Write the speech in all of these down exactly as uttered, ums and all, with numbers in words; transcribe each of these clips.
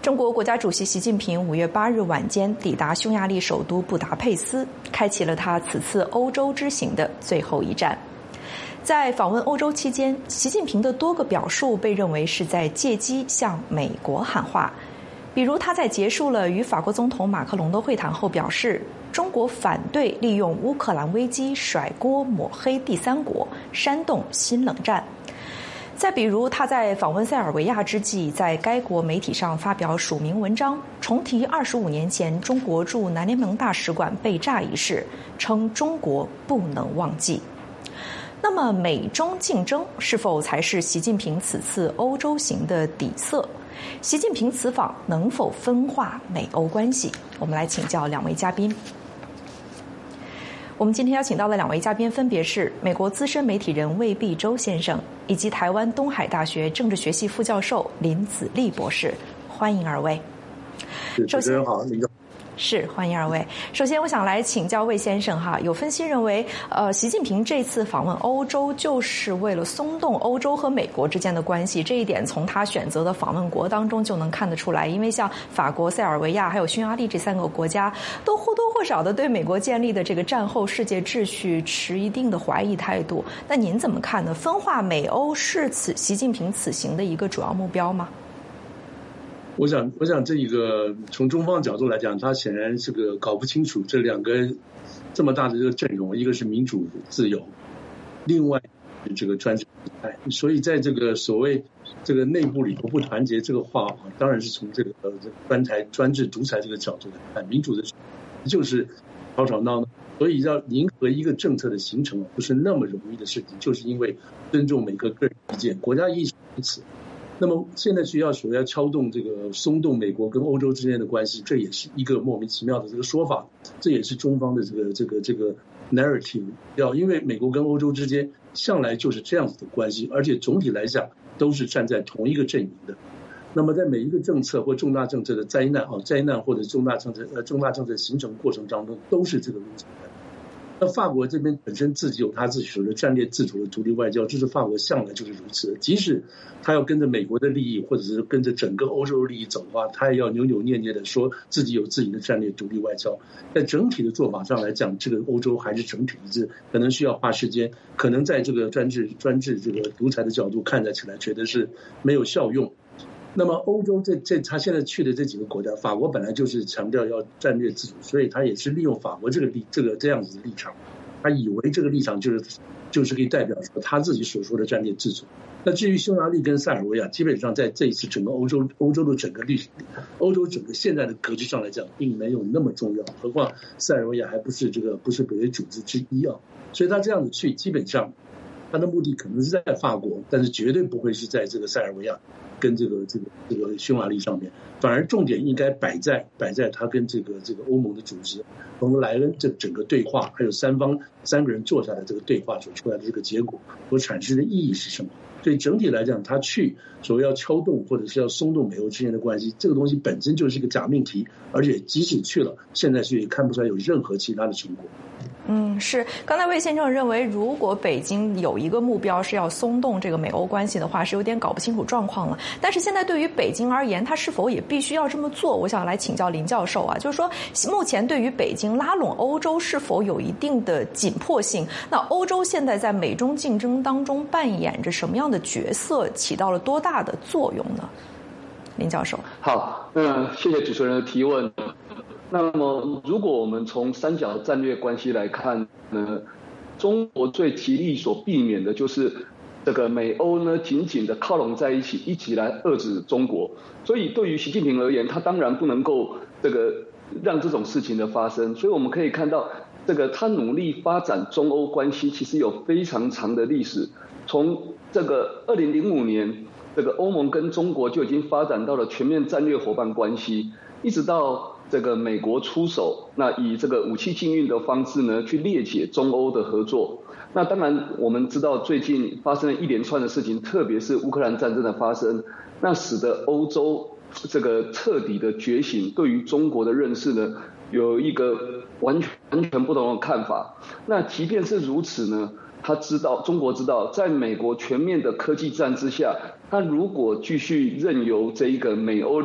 中国国家主席习近平五月八日晚间抵达匈牙利首都布达佩斯，开启了他此次欧洲之行的最后一站。在访问欧洲期间，习近平的多个表述被认为是在借机向美国喊话。比如他在结束了与法国总统马克龙的会谈后表示，中国反对利用乌克兰危机甩锅抹黑第三国，煽动新冷战。再比如他在访问塞尔维亚之际，在该国媒体上发表署名文章，重提二十五年前中国驻南联盟大使馆被炸一事，称中国不能忘记。那么美中竞争是否才是习近平此次欧洲行的底色？习近平此访能否分化美欧关系？我们来请教两位嘉宾。我们今天邀请到的两位嘉宾分别是美国资深媒体人魏必洲先生，以及台湾东海大学政治学系副教授林子立博士，欢迎二位。 主持人好，您好。 是，欢迎二位。首先我想来请教魏先生哈，有分析认为呃，习近平这次访问欧洲就是为了松动欧洲和美国之间的关系，这一点从他选择的访问国当中就能看得出来。因为像法国、塞尔维亚还有匈牙利这三个国家都或多或少的对美国建立的这个战后世界秩序持一定的怀疑态度。那您怎么看呢？分化美欧是此习近平此行的一个主要目标吗？ 我想，我想这一个从中方角度来讲，他显然是个搞不清楚这两个这么大的这个阵容，一个是民主自由，另外这个专制独裁，所以在这个所谓这个内部里头不团结这个话，当然是从这个专台专制独裁这个角度来看，民主的就是吵吵闹闹，所以要迎合一个政策的形成不是那么容易的事情，就是因为尊重每个个人意见，国家意识如此。那么现在需要所要敲动这个松动美国跟欧洲之间的关系，这也是一个莫名其妙的这个说法，这也是中方的这个这个这个 narrative， 要因为美国跟欧洲之间向来就是这样子的关系，而且总体来讲都是站在同一个阵营的。那么在每一个政策或重大政策的灾难啊灾难或者重大政策呃重大政策形成过程当中都是这个路径。那法国这边本身自己有他自己所谓的战略自主的独立外交，这是法国向来就是如此的。即使他要跟着美国的利益，或者是跟着整个欧洲的利益走的话，他也要扭扭捏捏的说自己有自己的战略独立外交。在整体的做法上来讲，这个欧洲还是整体一致，可能需要花时间，可能在这个专制专制这个独裁的角度看起来觉得是没有效用。那么欧洲这这他现在去的这几个国家，法国本来就是强调要战略自主，所以他也是利用法国这个立这个这样子的立场，他以为这个立场就是就是可以代表说他自己所说的战略自主。那至于匈牙利跟塞尔维亚，基本上在这一次整个欧洲欧洲的整个历史，欧洲整个现在的格局上来讲，并没有那么重要。何况塞尔维亚还不是这个不是北约组织之一啊，所以他这样子去，基本上他的目的可能是在法国，但是绝对不会是在这个塞尔维亚跟这个这个这个匈牙利上面，反而重点应该摆在摆在他跟这个这个欧盟的组织冯德莱恩这整个对话，还有三方三个人坐下来这个对话所出来的这个结果所产生的意义是什么？所以整体来讲，他去所谓要敲动或者是要松动美欧之间的关系，这个东西本身就是一个假命题，而且即使去了，现在是也看不出来有任何其他的成果。 嗯，是。刚才魏先生认为，如果北京有一个目标是要松动这个美欧关系的话，是有点搞不清楚状况了。但是现在对于北京而言，它是否也必须要这么做？我想来请教林教授啊，就是说，目前对于北京拉拢欧洲是否有一定的紧迫性？那欧洲现在在美中竞争当中扮演着什么样的角色，起到了多大的作用呢？林教授。 好，嗯，谢谢主持人的提问。那么，如果我们从三角战略关系来看呢，中国最极力所避免的就是这个美欧呢紧紧的靠拢在一起，一起来遏制中国。所以，对于习近平而言，他当然不能够这个让这种事情的发生。所以我们可以看到，这个他努力发展中欧关系，其实有非常长的历史。从这个二零零五年，这个欧盟跟中国就已经发展到了全面战略伙伴关系，一直到这个美国出手，那以这个武器禁运的方式呢，去裂解中欧的合作。那当然，我们知道最近发生了一连串的事情，特别是乌克兰战争的发生，那使得欧洲这个彻底的觉醒，对于中国的认识呢，有一个完全完全不同的看法。那即便是如此呢，他知道中国知道，在美国全面的科技战之下，他如果继续任由这一个美欧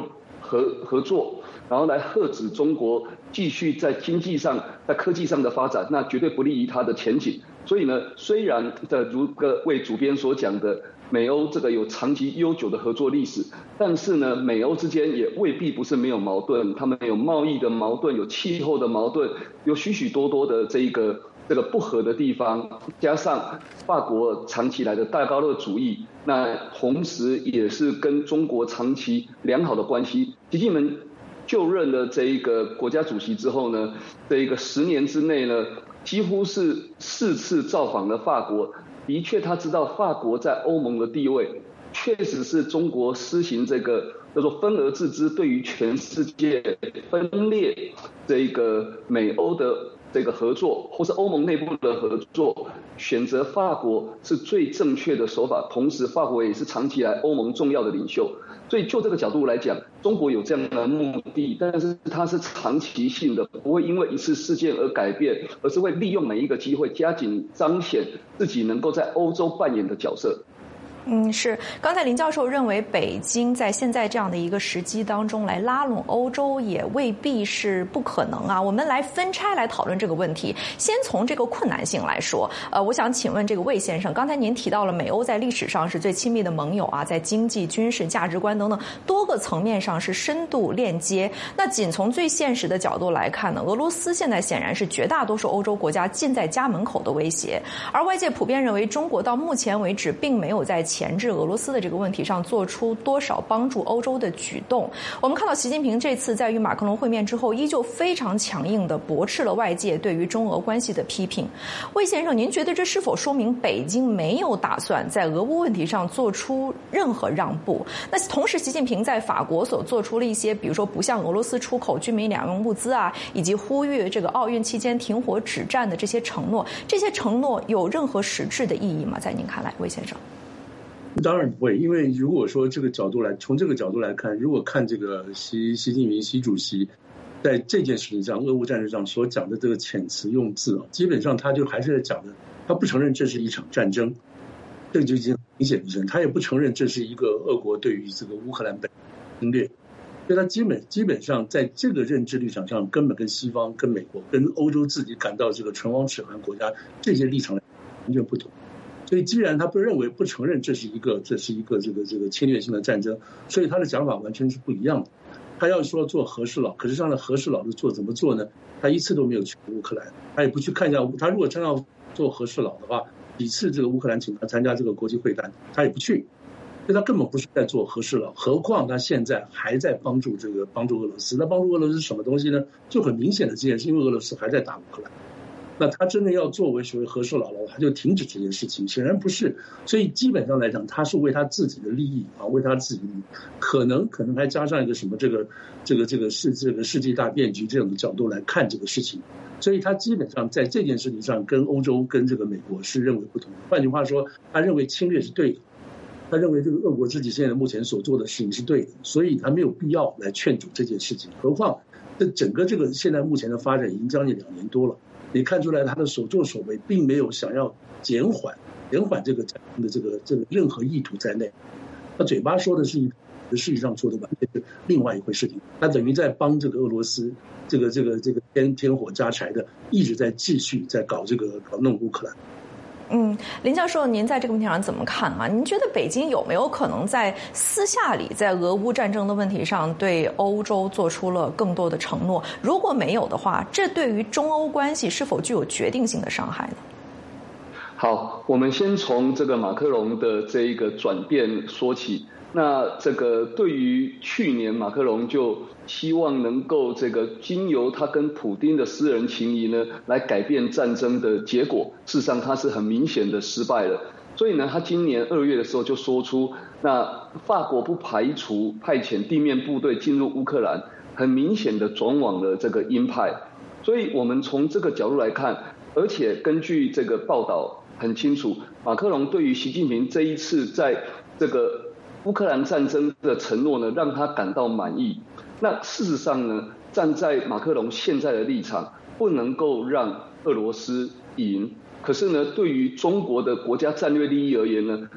合合作，然后来遏止中国继续在经济上、在科技上的发展，那绝对不利于它的前景。所以呢，虽然的如各位主编所讲的，美欧这个有长期悠久的合作历史，但是呢，美欧之间也未必不是没有矛盾，他们有贸易的矛盾，有气候的矛盾，有许许多多的这一个这个不合的地方，加上法国长期来的戴高乐主义，那同时也是跟中国长期良好的关系。习近平就任了这一个国家主席之后呢，这一个十年之内呢，几乎是四次造访了法国。的确，他知道法国在欧盟的地位，确实是中国施行这个叫做分而治之，对于全世界分裂这个美欧的这个合作，或是欧盟内部的合作，选择法国是最正确的手法。同时，法国也是长期来欧盟重要的领袖。所以就这个角度来讲，中国有这样的目的，但是它是长期性的，不会因为一次事件而改变，而是会利用每一个机会加紧彰显自己能够在欧洲扮演的角色。 嗯，是。刚才林教授认为，北京在现在这样的一个时机当中来拉拢欧洲，也未必是不可能啊。我们来分拆来讨论这个问题。先从这个困难性来说，呃，我想请问这个魏先生，刚才您提到了美欧在历史上是最亲密的盟友啊，在经济、军事、价值观等等多个层面上是深度链接。那仅从最现实的角度来看呢，俄罗斯现在显然是绝大多数欧洲国家近在家门口的威胁，而外界普遍认为，中国到目前为止并没有在钳制俄罗斯的这个问题上做出多少帮助欧洲的举动。我们看到习近平这次在与马克龙会面之后，依旧非常强硬地驳斥了外界对于中俄关系的批评。魏先生，您觉得这是否说明北京没有打算在俄乌问题上做出任何让步？那同时，习近平在法国所做出了一些，比如说不向俄罗斯出口军民两用物资啊，以及呼吁这个奥运期间停火止战的这些承诺，这些承诺有任何实质的意义吗？在您看来，魏先生？ 当然不会，因为如果说这个角度来，从这个角度来看，如果看这个习习近平习主席在这件事情上，俄乌战争上所讲的这个遣词用字啊，基本上他就还是在讲的，他不承认这是一场战争，这就已经明显不承认，他也不承认这是一个俄国对于这个乌克兰本侵略，所以他基本基本上在这个认知立场上，根本跟西方、跟美国、跟欧洲自己感到这个唇亡齿寒国家这些立场完全不同。所以，既然他不认为、不承认这是一个、这是一个这个这个侵略性的战争，所以他的讲法完全是不一样的。他要说做和事佬，可是让他和事佬的做怎么做呢？他一次都没有去乌克兰，他也不去看一下。他如果真要做和事佬的话，几次这个乌克兰请他参加这个国际会谈，他也不去，所以他根本不是在做和事佬。何况他现在还在帮助这个帮助俄罗斯。那帮助俄罗斯是什么东西呢？就很明显的这件事，因为俄罗斯还在打乌克兰。那他真的要作为所谓和事佬了，他就停止这件事情？显然不是。所以基本上来讲，他是为他自己的利益啊，为他自己的利益，可能可能还加上一个什么这个这个这个世这个世纪大变局这种的角度来看这个事情。所以他基本上在这件事情上跟欧洲跟这个美国是认为不同的。换句话说，他认为侵略是对的，他认为这个俄国自己现在目前所做的事情是对的，所以他没有必要来劝阻这件事情。何况这整个这个现在目前的发展已经将近两年多了。你看出来他的所作所为并没有想要减缓减缓这个战争的这个这个任何意图在内，他嘴巴说的是一，实际上做的完全是另外一回事情。他等于在帮这个俄罗斯这个这个这个添添火加柴的，一直在继续在搞这个搞弄乌克兰。 嗯，林教授，您在这个问题上怎么看啊？您觉得北京有没有可能在私下里，在俄乌战争的问题上对欧洲做出了更多的承诺？如果没有的话，这对于中欧关系是否具有决定性的伤害呢？ 好，我们先从这个马克龙的这一个转变说起。那这个对于去年马克龙就希望能够这个经由他跟普丁的私人情谊呢，来改变战争的结果，事实上他是很明显的失败了。所以呢，他今年二月的时候就说出，那法国不排除派遣地面部队进入乌克兰，很明显的转往了这个鹰派。所以我们从这个角度来看，而且根据这个报道很清楚，马克龙对于习近平这一次在这个乌克兰战争的承诺呢，让他感到满意。那事实上呢，站在马克龙现在的立场，不能够让俄罗斯赢。可是呢，对于中国的国家战略利益而言呢，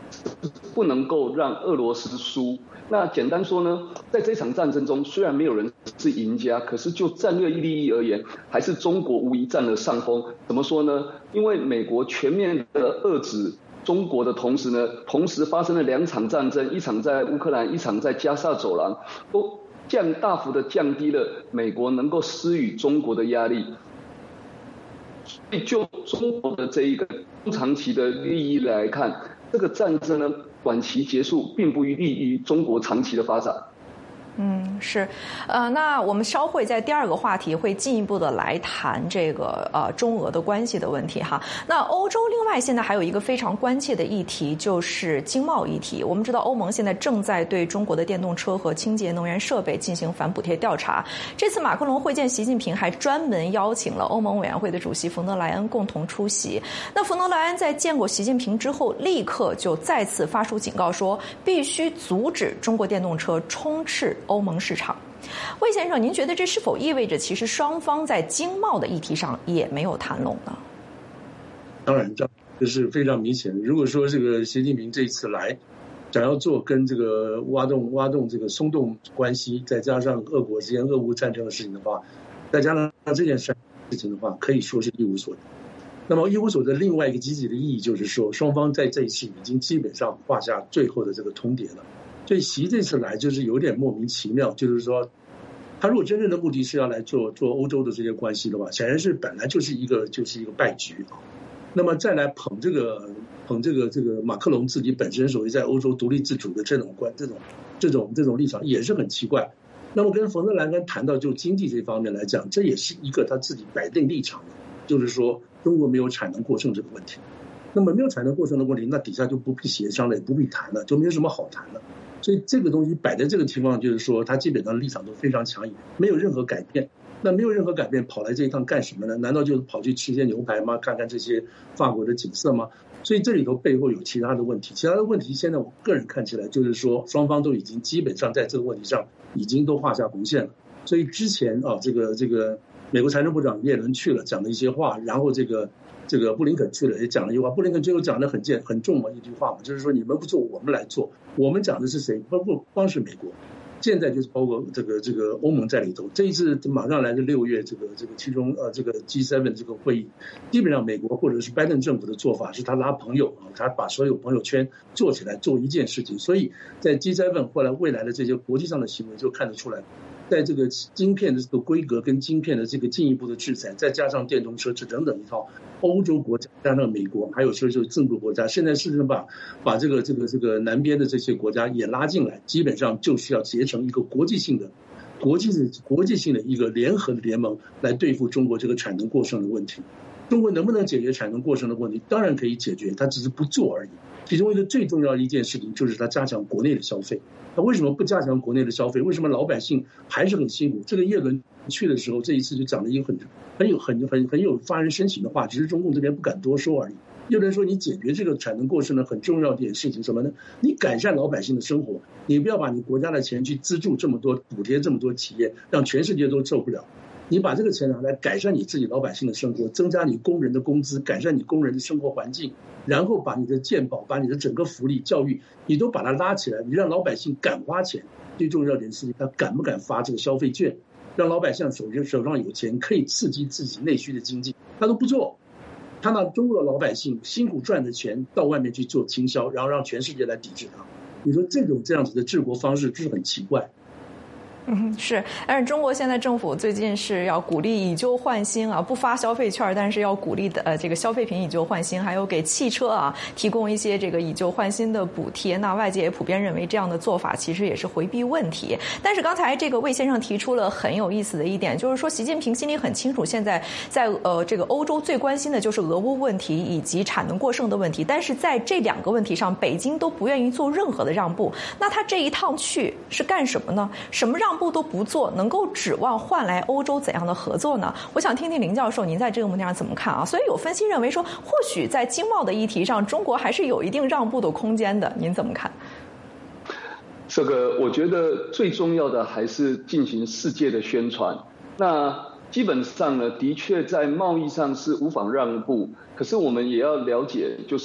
不能够让俄罗斯输。那简单说呢，在这场战争中，虽然没有人是赢家，可是就战略利益而言，还是中国无疑占了上风。怎么说呢？因为美国全面的遏制中国的同时呢，同时发生了两场战争，一场在乌克兰，一场在加沙走廊，都降大幅的降低了美国能够施予中国的压力。所以就中国的这一个中长期的利益来看，这个战争呢，短期结束并不利于中国长期的发展。 嗯，是，呃，那我们稍会在第二个话题会进一步的来谈这个呃中俄的关系的问题哈。那欧洲另外现在还有一个非常关切的议题就是经贸议题。我们知道欧盟现在正在对中国的电动车和清洁能源设备进行反补贴调查。这次马克龙会见习近平，还专门邀请了欧盟委员会的主席冯德莱恩共同出席。那冯德莱恩在见过习近平之后，立刻就再次发出警告说，必须阻止中国电动车充斥欧盟市场。魏先生，您觉得这是否意味着其实双方在经贸的议题上也没有谈拢呢？ 当然，这是非常明显的。如果说这个习近平这一次来，想要做跟这个挖动挖动这个松动关系，再加上俄国之间俄乌战争的事情的话，再加上这件事情的话，可以说是一无所得。那么一无所得另外一个积极的意义就是说，双方在这一次已经基本上画下最后的这个通牒了。所以习这次来就是有点莫名其妙，就是说，他如果真正的目的是要来做做欧洲的这些关系的话，显然是本来就是一个就是一个败局。那么再来捧这个捧这个这个马克龙自己本身所谓在欧洲独立自主的这种观这种这种这种立场也是很奇怪。那么跟冯德莱恩谈到就经济这方面来讲，这也是一个他自己摆定立场的，就是说中国没有产能过剩这个问题。那么没有产能过剩的问题，那底下就不必协商了，也不必谈了，就没有什么好谈了。所以这个东西摆在这个情况，就是说他基本上立场都非常强硬，没有任何改变。那没有任何改变，跑来这一趟干什么呢？难道就是跑去吃些牛排吗？看看这些法国的景色吗？所以这里头背后有其他的问题。其他的问题现在我个人看起来就是说，双方都已经基本上在这个问题上已经都画下红线了。所以之前啊，这个这个美国财政部长耶伦去了，讲了一些话，然后这个。这个布林肯去了也讲了一句话，布林肯最后讲的很贱很重嘛一句话嘛，就是说你们不做我们来做，我们讲的是谁？不不光是美国，现在就是包括这个这个欧盟在里头。这一次马上来的六月这个这个其中呃这个 G 七 这个会议，基本上美国或者是拜登政府的做法是他拉朋友啊，他把所有朋友圈做起来做一件事情，所以在 G 七 后来未来的这些国际上的行为就看得出来。在这个晶片的这个规格跟晶片的这个进一步的制裁，再加上电动车这等等一套，欧洲国家加上美国，还有说就是政府国家，现在事实上把把这个这个这个南边的这些国家也拉进来，基本上就是要结成一个国际性的、国际的国际性的一个联合的联盟来对付中国这个产能过剩的问题。中国能不能解决产能过剩的问题？当然可以解决，它只是不做而已。其中一个最重要的一件事情就是它加强国内的消费。那为什么不加强国内的消费？为什么老百姓还是很辛苦？这个耶伦去的时候，这一次就讲了一个很很有很很很有发人深省的话，只是中共这边不敢多说而已。耶伦说，你解决这个产能过剩的很重要的一点事情什么呢？你改善老百姓的生活，你不要把你国家的钱去资助这么多、补贴这么多企业，让全世界都受不了。你把这个钱拿来改善你自己老百姓的生活，增加你工人的工资，改善你工人的生活环境，然后把你的健保、把你的整个福利、教育，你都把它拉起来，你让老百姓敢花钱。最重要的一点事情，他敢不敢发这个消费券，让老百姓手手上有钱，可以刺激自己内需的经济，他都不做。他拿中国的老百姓辛苦赚的钱到外面去做倾销，然后让全世界来抵制他。你说这种这样子的治国方式就是很奇怪。 嗯，是，但是中国现在政府最近是要鼓励以旧换新啊，不发消费券，但是要鼓励的呃这个消费品以旧换新，还有给汽车啊提供一些这个以旧换新的补贴。那外界也普遍认为这样的做法其实也是回避问题。但是刚才这个魏先生提出了很有意思的一点，就是说习近平心里很清楚，现在在呃这个欧洲最关心的就是俄乌问题以及产能过剩的问题，但是在这两个问题上，北京都不愿意做任何的让步。那他这一趟去是干什么呢？什么让步都不做，能够指望换来欧洲怎样的合作呢？我想听听林教授您在这个问题上怎么看啊？所以有分析认为说，或许在经贸的议题上，中国还是有一定让步的空间的，您怎么看？ 这个我觉得最重要的还是进行世界的宣传。那基本上呢，的确在贸易上是无法让步，可是我们也要了解，就是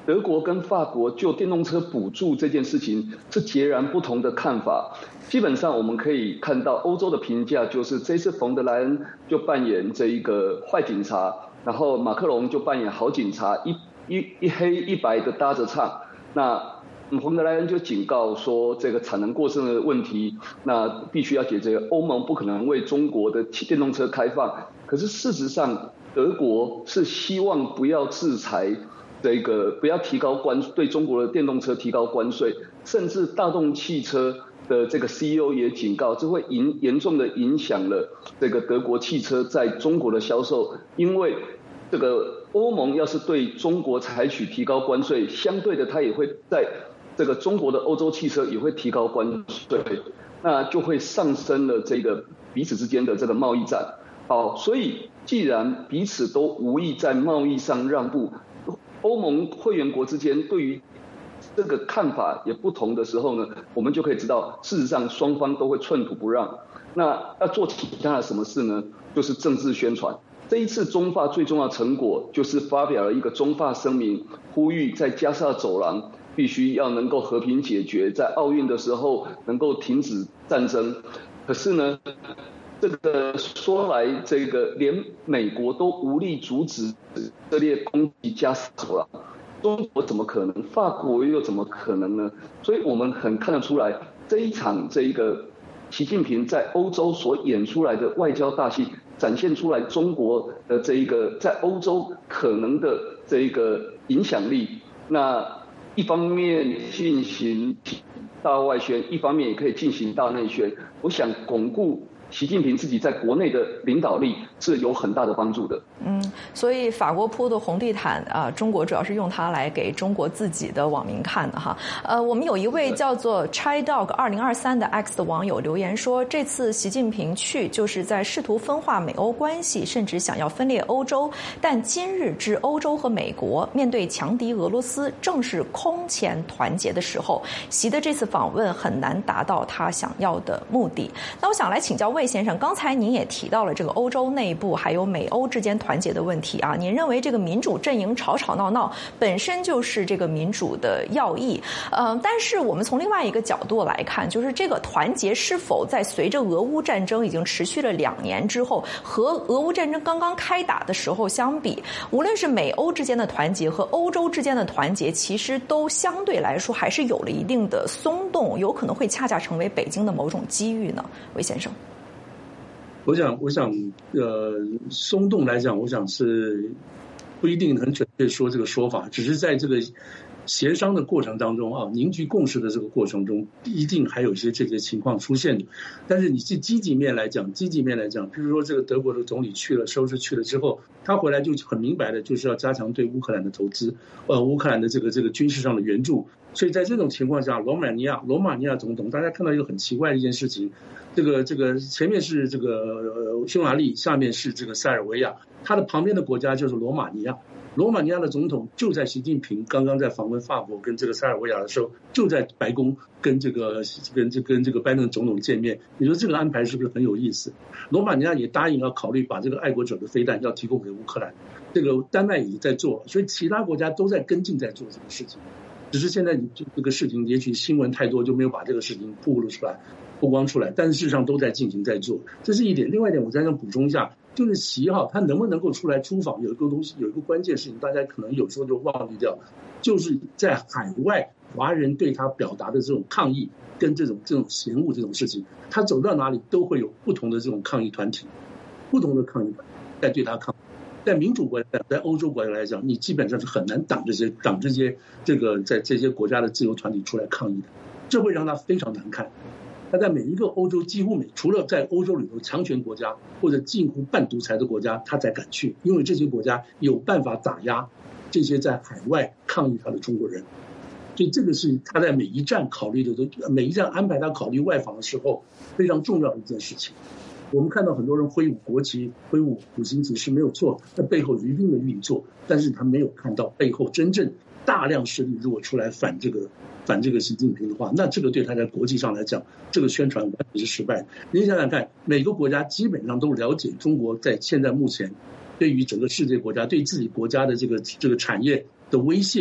德国跟法国就电动车补助这件事情是截然不同的看法。基本上我们可以看到欧洲的评价就是这次冯德莱恩就扮演这一个坏警察，然后马克龙就扮演好警察，一一一黑一白的搭着唱。那冯德莱恩就警告说，这个产能过剩的问题，那必须要解决。欧盟不可能为中国的电动车开放，可是事实上，德国是希望不要制裁。这个不要提高关对中国的电动车提高关税，甚至大众汽车的这个 C E O 也警告，这会严严重的影响了这个德国汽车在中国的销售，因为这个欧盟要是对中国采取提高关税，相对的它也会在这个中国的欧洲汽车也会提高关税，那就会上升了这个彼此之间的这个贸易战。好，所以既然彼此都无意在贸易上让步，欧盟会员国之间对于这个看法也不同的时候呢，我们就可以知道，事实上双方都会寸土不让。那要做其他的什么事呢？就是政治宣传。这一次中法最重要的成果就是发表了一个中法声明，呼吁在加沙走廊必须要能够和平解决，在奥运的时候能够停止战争。可是呢，这个说来，这个连美国都无力阻止以色列攻击加沙走廊，中国怎么可能？法国又怎么可能呢？所以我们很看得出来，这一场这一个习近平在欧洲所演出来的外交大戏，展现出来中国的这一个在欧洲可能的这一个影响力。那一方面进行大外宣，一方面也可以进行大内宣。我想巩固习近平自己在国内的领导力是有很大的帮助的。 嗯，所以法国铺的红地毯啊、呃，中国主要是用它来给中国自己的网民看的哈。呃，我们有一位叫做 Chai Dog 二零二三的 X 的网友留言说，这次习近平去就是在试图分化美欧关系，甚至想要分裂欧洲。但今日之欧洲和美国面对强敌俄罗斯，正是空前团结的时候。习的这次访问很难达到他想要的目的。那我想来请教魏先生，刚才您也提到了这个欧洲内部还有美欧之间团结的问题啊，您认为这个民主阵营吵吵闹闹本身就是这个民主的要义，呃，但是我们从另外一个角度来看，就是这个团结是否在随着俄乌战争已经持续了两年之后，和俄乌战争刚刚开打的时候相比，无论是美欧之间的团结和欧洲之间的团结，其实都相对来说还是有了一定的松动，有可能会恰恰成为北京的某种机遇呢？魏先生。 我想，我想，呃，松动来讲，我想是不一定很准确说这个说法，只是在这个协商的过程当中啊，凝聚共识的这个过程中，一定还有一些这些情况出现的。但是你是积极面来讲，积极面来讲，比如说这个德国的总理去了，收拾去了之后，他回来就很明白的，就是要加强对乌克兰的投资，呃，乌克兰的这个这个军事上的援助。所以在这种情况下，罗马尼亚罗马尼亚总统，大家看到一个很奇怪的一件事情，这个这个前面是这个呃匈牙利，下面是这个塞尔维亚，它的旁边的国家就是罗马尼亚。罗马尼亚的总统就在习近平刚刚在访问法国跟这个塞尔维亚的时候，就在白宫跟这个跟这跟这个拜登总统见面。你说这个安排是不是很有意思？罗马尼亚也答应要考虑把这个爱国者的飞弹要提供给乌克兰，这个丹麦也在做，所以其他国家都在跟进在做这个事情。只是现在你这个事情，也许新闻太多就没有把这个事情曝露出来、曝光出来，但是事实上都在进行在做，这是一点。另外一点，我再想补充一下，就是习哈他能不能够出来出访，有一个东西，有一个关键事情，大家可能有时候就忘记掉，就是在海外华人对他表达的这种抗议跟这种这种嫌恶这种事情，他走到哪里都会有不同的这种抗议团体，不同的抗议团体在对他抗议。在民主国家，在欧洲国家来讲，你基本上是很难挡这些挡这些这个在这些国家的自由团体出来抗议的，这会让他非常难看。他在每一个欧洲，几乎每除了在欧洲里头强权国家或者近乎半独裁的国家，他才敢去，因为这些国家有办法打压这些在海外抗议他的中国人。所以这个是他在每一站考虑的，每一站安排他考虑外访的时候非常重要的一件事情。我们看到很多人挥舞国旗、挥舞五星旗是没有错，那背后有一定的运作，但是他没有看到背后真正大量势力如果出来反这个反这个习近平的话，那这个对他在国际上来讲，这个宣传完全是失败的。您想想看，每个国家基本上都了解中国在现在目前对于整个世界国家对自己国家的这个这个产业的威胁，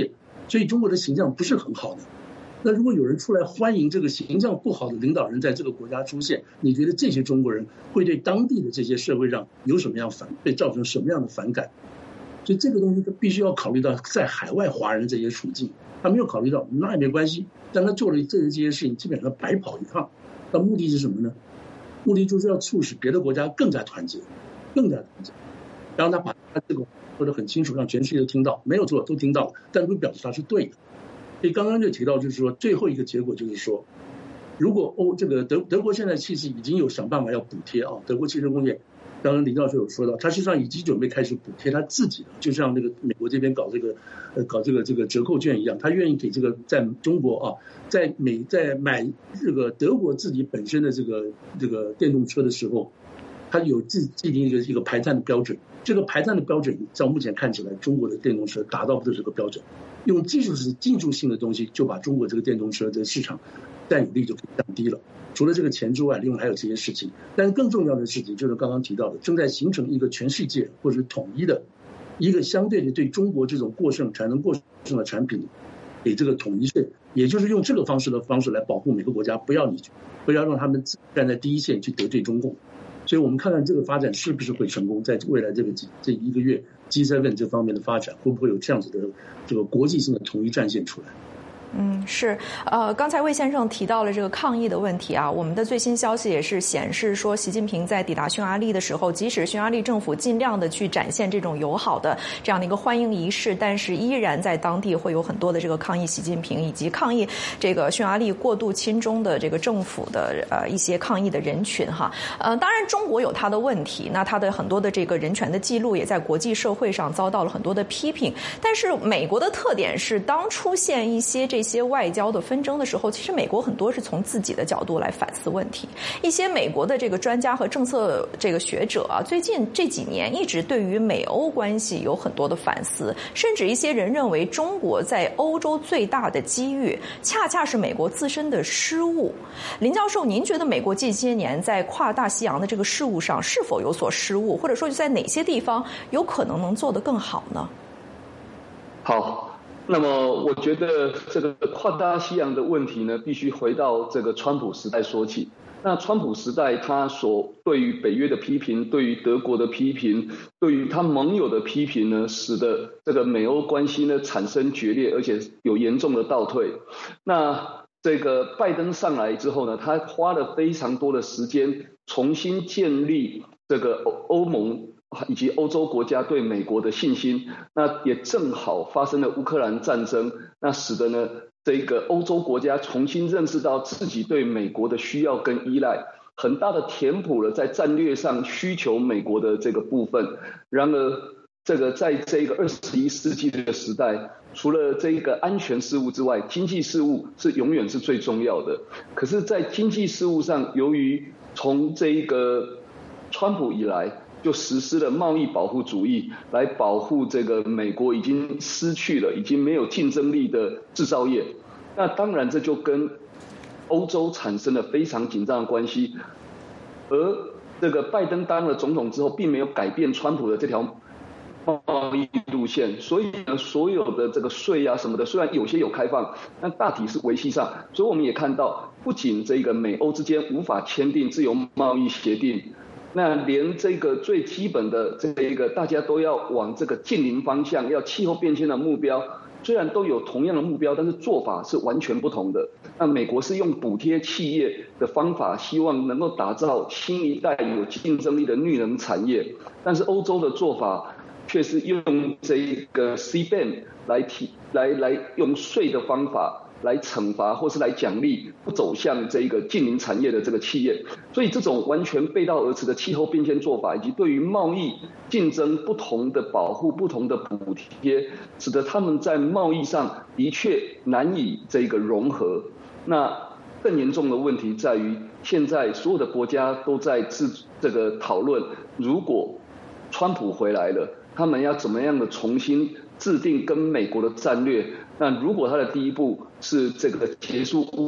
所以中国的形象不是很好的。那如果有人出来欢迎这个形象不好的领导人在这个国家出现，你觉得这些中国人会对当地的这些社会上有什么样反，会造成什么样的反感？所以这个东西必须要考虑到在海外华人这些处境，他没有考虑到，那也没关系，但他做了这这些事情基本上白跑一趟。那目的是什么呢？目的就是要促使别的国家更加团结，更加团结，然后他把他这个说得很清楚，让全世界都听到，没有错，都听到了，但不表示他是对的。所以刚刚就提到，就是说最后一个结果就是说，如果欧这个德德国现在其实已经有想办法要补贴啊，德国汽车工业，刚刚林教授有说到，他实际上已经准备开始补贴他自己的，就像那个美国这边搞这个呃搞这个这个折扣券一样，他愿意给这个在中国啊，在美在买这个德国自己本身的这个这个电动车的时候，他有自制定一个一个排碳的标准，这个排碳的标准照目前看起来，中国的电动车达到不了这个标准，用技术是技术性的东西就把中国这个电动车的市场占有率就可以降低了。除了这个钱之外，另外还有这些事情。但是更重要的事情就是刚刚提到的，正在形成一个全世界或者统一的一个相对的对中国这种过剩产能过剩的产品给这个统一税，也就是用这个方式的方式来保护每个国家，不要你不要让他们站在第一线去得罪中共。所以我们看看这个发展是不是会成功，在未来这个这一个月 G 七 这方面的发展，会不会有这样子的这个国际性的统一战线出来？ 嗯，是，呃，刚才魏先生提到了这个抗议的问题啊，我们的最新消息也是显示说，习近平在抵达匈牙利的时候，即使匈牙利政府尽量的去展现这种友好的这样的一个欢迎仪式，但是依然在当地会有很多的这个抗议习近平以及抗议这个匈牙利过度亲中的这个政府的呃一些抗议的人群哈，呃，当然中国有它的问题，那它的很多的这个人权的记录也在国际社会上遭到了很多的批评，但是美国的特点是，当出现一些这一些外交的纷争的时候，其实美国很多是从自己的角度来反思问题。一些美国的这个专家和政策这个学者啊，最近这几年一直对于美欧关系有很多的反思，甚至一些人认为中国在欧洲最大的机遇，恰恰是美国自身的失误。林教授，您觉得美国近些年在跨大西洋的这个事务上是否有所失误，或者说在哪些地方有可能能做得更好呢？ 好。那么我觉得这个跨大西洋的问题呢，必须回到这个川普时代说起。那川普时代他所对于北约的批评，对于德国的批评，对于他盟友的批评呢，使得这个美欧关系呢产生决裂，而且有严重的倒退。那这个拜登上来之后呢，他花了非常多的时间重新建立这个欧盟以及欧洲国家对美国的信心，那也正好发生了乌克兰战争，那使得呢这个欧洲国家重新认识到自己对美国的需要跟依赖，很大的填补了在战略上需求美国的这个部分。然而这个在这个二十一世纪的时代，除了这个安全事务之外，经济事务是永远是最重要的。可是在经济事务上，由于从这个川普以来就实施了贸易保护主义，来保护这个美国已经失去了、已经没有竞争力的制造业。那当然这就跟欧洲产生了非常紧张的关系。而这个拜登当了总统之后，并没有改变川普的这条贸易路线，所以呢，所有的这个税啊什么的，虽然有些有开放，但大体是维系上。所以我们也看到，不仅这个美欧之间无法签订自由贸易协定，那连这个最基本的这一个大家都要往这个近邻方向，要气候变迁的目标，虽然都有同样的目标，但是做法是完全不同的。那美国是用补贴企业的方法，希望能够打造新一代有竞争力的绿能产业，但是欧洲的做法却是用这个 C B A M 来提来来用税的方法来惩罚或是来奖励不走向这个近邻产业的这个企业。所以这种完全背道而驰的气候变迁做法，以及对于贸易竞争不同的保护、不同的补贴，使得他们在贸易上的确难以这个融合。那更严重的问题在于，现在所有的国家都在自这个讨论，如果川普回来了，他们要怎么样的重新制定跟美国的战略。那如果他的第一步是这个结束乌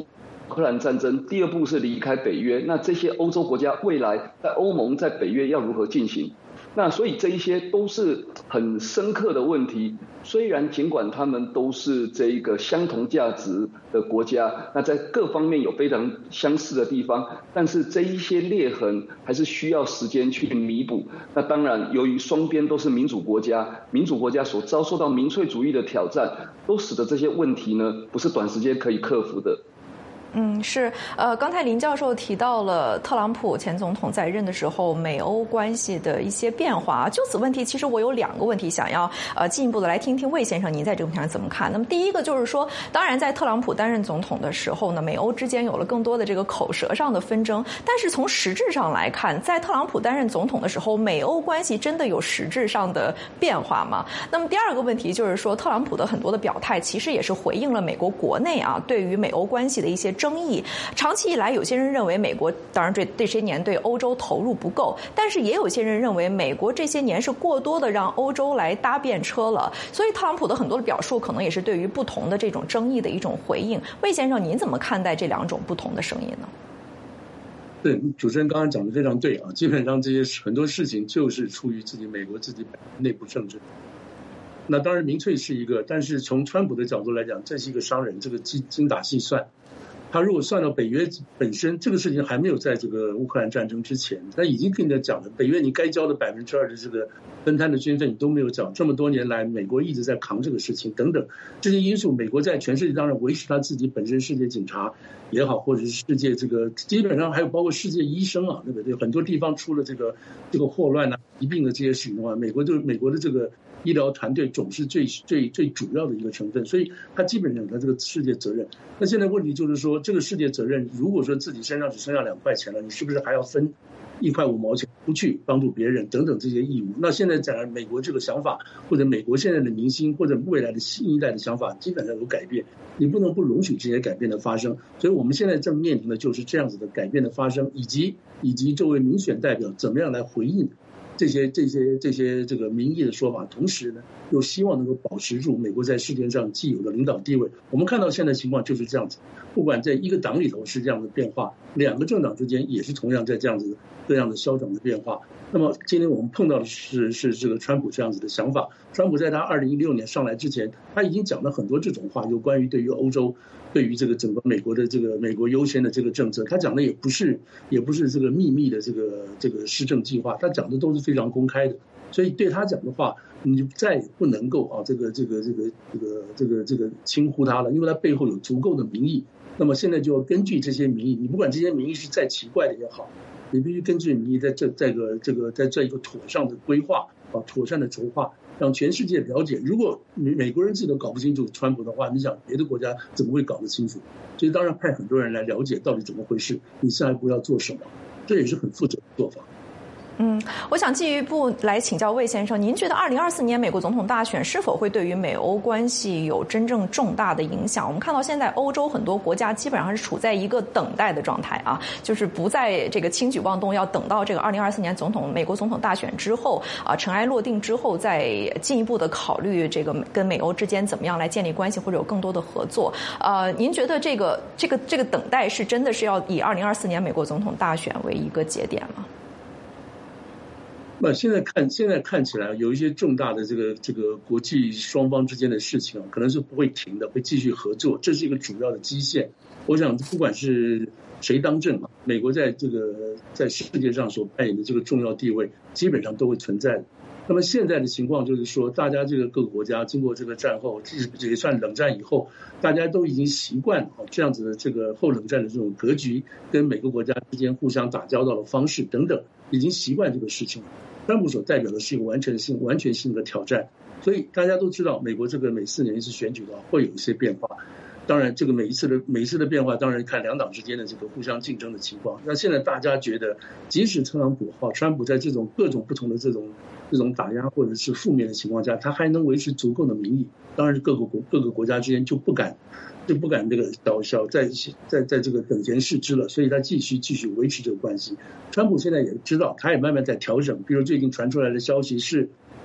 乌克兰战争，第二步是离开北约。那这些欧洲国家未来在欧盟在北约要如何进行？那所以这一些都是很深刻的问题。虽然尽管他们都是这一个相同价值的国家，那在各方面有非常相似的地方，但是这一些裂痕还是需要时间去弥补。那当然，由于双边都是民主国家，民主国家所遭受到民粹主义的挑战，都使得这些问题呢不是短时间可以克服的。 嗯，是，呃，刚才林教授提到了特朗普前总统在任的时候美欧关系的一些变化。就此问题，其实我有两个问题想要呃进一步的来听听魏先生您在这个问题上怎么看。那么第一个就是说，当然在特朗普担任总统的时候呢，美欧之间有了更多的这个口舌上的纷争，但是从实质上来看，在特朗普担任总统的时候，美欧关系真的有实质上的变化吗？那么第二个问题就是说，特朗普的很多的表态其实也是回应了美国国内啊对于美欧关系的一些争议。长期以来，有些人认为美国当然这这些年对欧洲投入不够，但是也有些人认为美国这些年是过多的让欧洲来搭便车了。所以特朗普的很多的表述可能也是对于不同的这种争议的一种回应。魏先生，您怎么看待这两种不同的声音呢？ 对，主持人刚刚讲的非常对啊，基本上这些很多事情就是出于自己美国自己内部政治。那当然民粹是一个，但是从川普的角度来讲，这是一个商人，这个精精打细算。他如果算到北约本身，这个事情还没有在这个乌克兰战争之前，他已经跟人家讲了，北约你该交的百分之二的这个分摊的军费你都没有缴，这么多年来美国一直在扛这个事情等等这些因素，美国在全世界当然维持他自己本身世界警察也好，或者是世界这个基本上还有包括世界医生啊，对不对？很多地方出了这个这个霍乱啊、疾病的这些事情的话，美国就美国的这个医疗团队总是最最最主要的一个成分，所以他基本上有他这个世界责任。那现在问题就是说，这个世界责任，如果说自己身上只剩下两块钱了，你是不是还要分一块五毛钱出去帮助别人等等这些义务？那现在讲美国这个想法，或者美国现在的民心，或者未来的新一代的想法，基本上有改变，你不能不容许这些改变的发生。所以我们现在正面临的就是这样子的改变的发生，以及以及作为民选代表怎么样来回应这些这些这些这个民意的说法，同时呢，又希望能够保持住美国在世界上既有的领导地位。我们看到现在情况就是这样子，不管在一个党里头是这样的变化，两个政党之间也是同样在这样子这样的消长的变化。那么今天我们碰到的是是这个川普这样子的想法。川普在他二零一六年上来之前，他已经讲了很多这种话，有关于对于欧洲。对于这个整个美国的这个美国优先的这个政策，他讲的也不是也不是这个秘密的这个这个施政计划，他讲的都是非常公开的。所以对他讲的话，你就再也不能够啊这个这个这个这个这个这个轻忽他了，因为他背后有足够的民意。那么现在就要根据这些民意，你不管这些民意是再奇怪的也好，你必须根据民意在这在个这个在这一个妥善的规划啊，妥善的筹划。让全世界了解，如果美国人自己都搞不清楚川普的话，你想别的国家怎么会搞得清楚？所以当然派很多人来了解到底怎么回事，你下一步要做什么，这也是很负责的做法。 嗯，我想进一步来请教魏先生，您觉得二零二四年美国总统大选是否会对于美欧关系有真正重大的影响？我们看到现在欧洲很多国家基本上是处在一个等待的状态啊，就是不在这个轻举妄动，要等到这个二零二四年总统美国总统大选之后啊，尘埃落定之后，再进一步的考虑这个跟美欧之间怎么样来建立关系，或者有更多的合作。呃，您觉得这个这个这个等待是真的是要以二零二四年美国总统大选为一个节点吗？ 那现在看，现在看起来有一些重大的这个这个国际双方之间的事情啊，可能是不会停的，会继续合作，这是一个主要的基线。我想，不管是谁当政啊，美国在这个在世界上所扮演的这个重要地位，基本上都会存在的。那么现在的情况就是说，大家这个各个国家经过这个战后，也算冷战以后，大家都已经习惯了这样子的这个后冷战的这种格局，跟每个国家之间互相打交道的方式等等，已经习惯这个事情了。川普所代表的是一个完全性、完全性的挑战，所以大家都知道，美国这个每四年一次选举的话，会有一些变化。当然，这个每一次的每一次的变化，当然看两党之间的这个互相竞争的情况。那现在大家觉得，即使特朗普和川普在这种各种不同的这种这种打压或者是负面的情况下，他还能维持足够的民意，当然各个国各个国家之间就不敢就不敢这个小小在在在这个等闲视之了，所以他继续继续维持这个关系。川普现在也知道，他也慢慢在调整，比如最近传出来的消息是，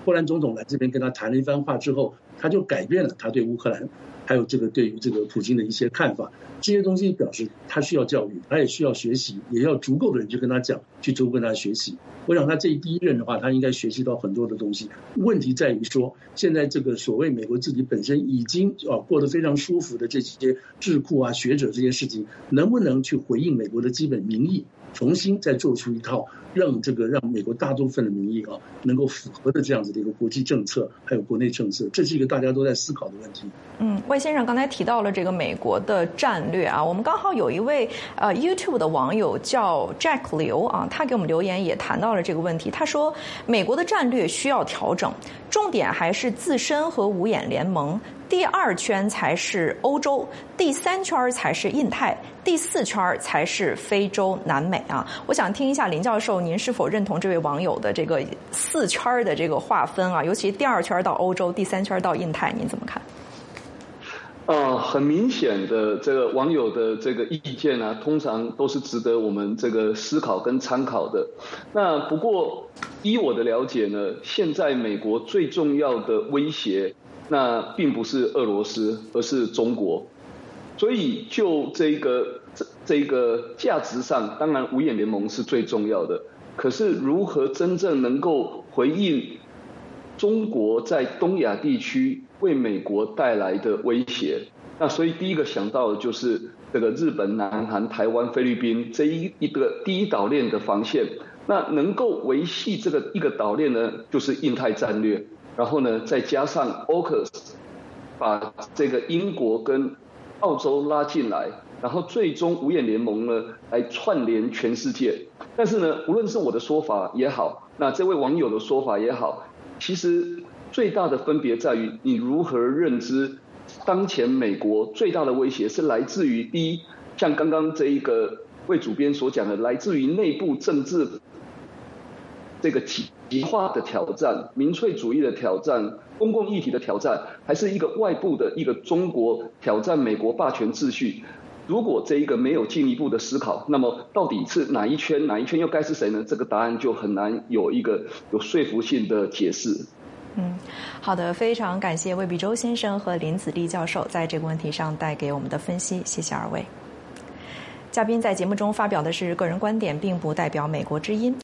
波兰总统来这边跟他谈了一番话之后，他就改变了他对乌克兰还有这个对于这个普京的一些看法。这些东西表示他需要教育，他也需要学习，也要足够的人去跟他讲，去足够跟他学习。我想他这第一任的话，他应该学习到很多的东西。问题在于说，现在这个所谓美国自己本身已经啊过得非常舒服的这些智库啊学者这些事情，能不能去回应美国的基本民意，重新再做出一套让这个让美国大部分的民意啊能够符合的这样子的一个国际政策，还有国内政策，这是一个大家都在思考的问题。 嗯，魏先生刚才提到了这个美国的战略啊，我们刚好有一位呃 YouTube 的网友叫 Jack 刘啊，他给我们留言也谈到了这个问题。他说，美国的战略需要调整，重点还是自身和五眼联盟。第二圈才是欧洲，第三圈才是印太，第四圈才是非洲、南美啊！我想听一下林教授，您是否认同这位网友的这个四圈的这个划分啊？尤其第二圈到欧洲，第三圈到印太，您怎么看？ 呃，很明显的，这个网友的这个意见啊，通常都是值得我们这个思考跟参考的。那不过，依我的了解呢，现在美国最重要的威胁，那并不是俄罗斯，而是中国。所以就这个这这个价值上，当然五眼联盟是最重要的。可是如何真正能够回应中国在东亚地区为美国带来的威胁？那所以第一个想到的就是这个日本、南韩、台湾、菲律宾这一一个第一岛链的防线。那能够维系这个一个岛链呢，就是印太战略。然后呢，再加上 O C U S， 把这个英国跟澳洲拉进来，然后最终五眼联盟呢来串联全世界。但是呢，无论是我的说法也好，那这位网友的说法也好，其实最大的分别在于你如何认知当前美国最大的威胁是来自于第一，像刚刚这一个位主编所讲的，来自于内部政治这个极化的挑战、民粹主义的挑战、公共议题的挑战，还是一个外部的一个中国挑战美国霸权秩序？如果这一个没有进一步的思考，那么到底是哪一圈，哪一圈又该是谁呢？这个答案就很难有一个有说服性的解释。 嗯，好的，非常感谢魏必洲先生和林子立教授在这个问题上带给我们的分析，谢谢二位。嘉宾在节目中发表的是个人观点，并不代表美国之音。